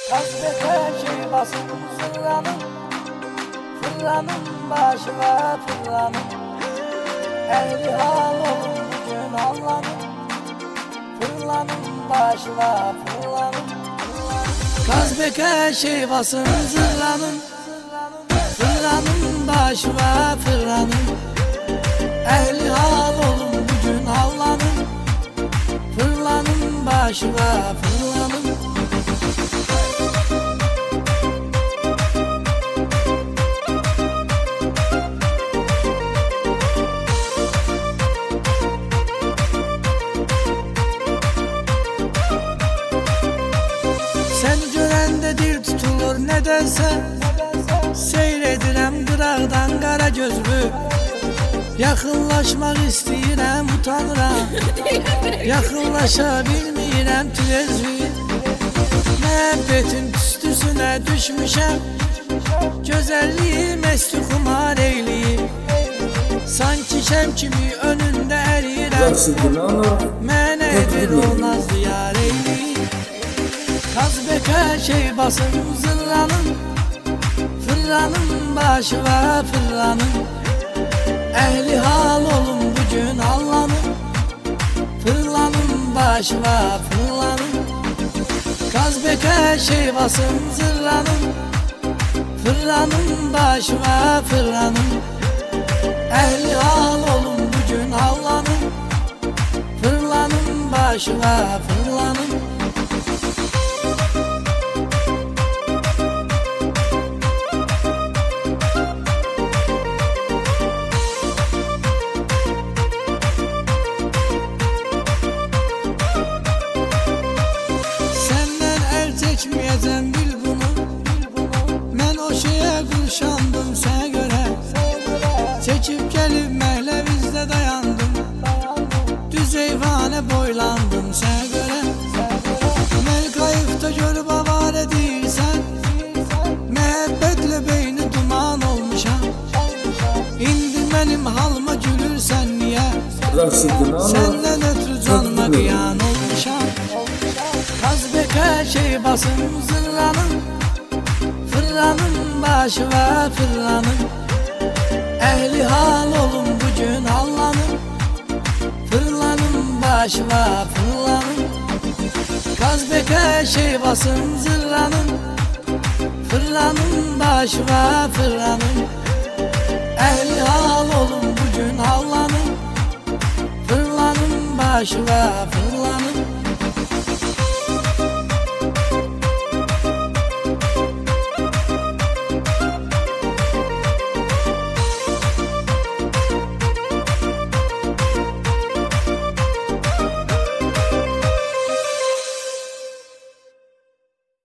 Hasbete şey basın fırlanın, fırlanın başına fırlanın. Ehli hal olun bugün Allah'ın, fırlanın başına fırlanın. Kazbeke şey basın zırlanın, fırlanın başına fırlanın. Ehli hal olun bugün Allah'ın, fırlanın başına fırlanın. Seni görende dil tutulur nedense, seyredirem qıraqdan qara gözlü. Yaxınlaşmaq istəyirəm, utanıram. Yaxınlaşa bilmirəm, tüzlü. Məhəbbətin tüstüsünə düşmüşəm, gözəlliyi məsti xumar eyləyir. Sanki şəm kimi önündə əriyirəm, mənə edir o nazlı yar eyləyir. Kazbeke şey basın zırlanın, fırlanın başına fırlanın. Ehli hal olun bugün Allah'ın, fırlanın başına fırlanın. Kazbeke şey basın zırlanın, fırlanın başına fırlanın. Ehli hal olun bugün Allah'ın, fırlanın başına fırlanın. Çekmeyeceğim bil bunu, mən o şeye qurşandım sənə görə. Çekip gelip Məhlevizdə dayandım, düz eyvanə boylandım sənə görə. Mən qayıqda görüb avar edirsən, məhəbbətle beyni duman olmuşam. İndi mənim halıma gülürsən niyə? Səndən ötürü canıma qıyan olmuşam. Kazbeke şey basın zırlanın, fırlanın başına fırlanın. Ehli hal olun bugün Allah'ın, fırlanın başına fırlanın. Kazbeke şey basın zırlanın, fırlanın başına fırlanın. Ehli hal olun bugün Allah'ın, fırlanın başına fırlanın.